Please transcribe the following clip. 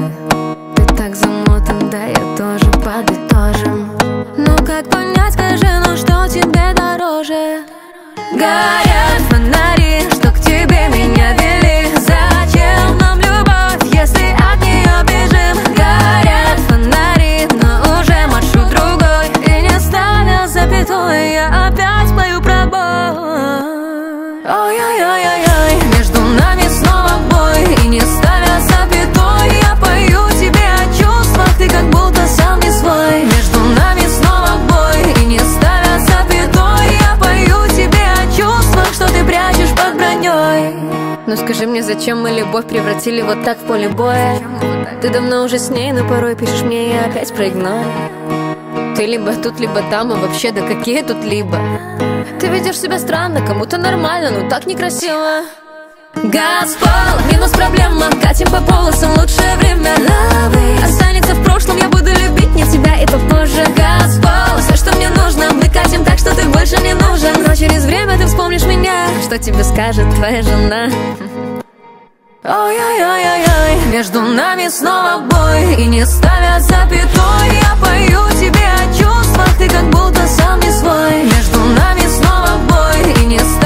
Ты так замотан, да я тоже подытожим. Ну как понять, скажи, ну что тебе дороже? Горят фонари, что к тебе меня вели. Зачем нам любовь, если от нее бежим? Горят фонари, но уже маршрут другой. И не ставя запятой, я опять пою про боль. Ой-ой-ой-ой-ой, между нами снова бой. И не ставя запятой, я пою тебе о чувствах. Ты как будто сам не свой. Между нами снова бой. И не ставя запятой, я пою тебе о чувствах, что ты прячешь под броней. Ну скажи мне, зачем мы любовь превратили вот так в поле боя? Ты давно уже с ней, но порой пишешь мне и опять про игнор. Ты либо тут, либо там, и вообще, да какие тут либо. Ты ведешь себя странно, кому-то нормально, но так некрасиво. Газ в пол, минус проблема. Катим по полосам, лучшее время. Останется в прошлом, я буду любить не тебя и попозже. Газ в пол, все, что мне нужно. Мы катим так, что ты больше не нужен. Но через время ты вспомнишь меня. Что тебе скажет твоя жена? Ой-ой-ой-ой-ой, между нами снова бой. И не ставя запятой, я пою тебе о чувствах. Ты как будто сам не свой. Между нами снова бой. И не ставя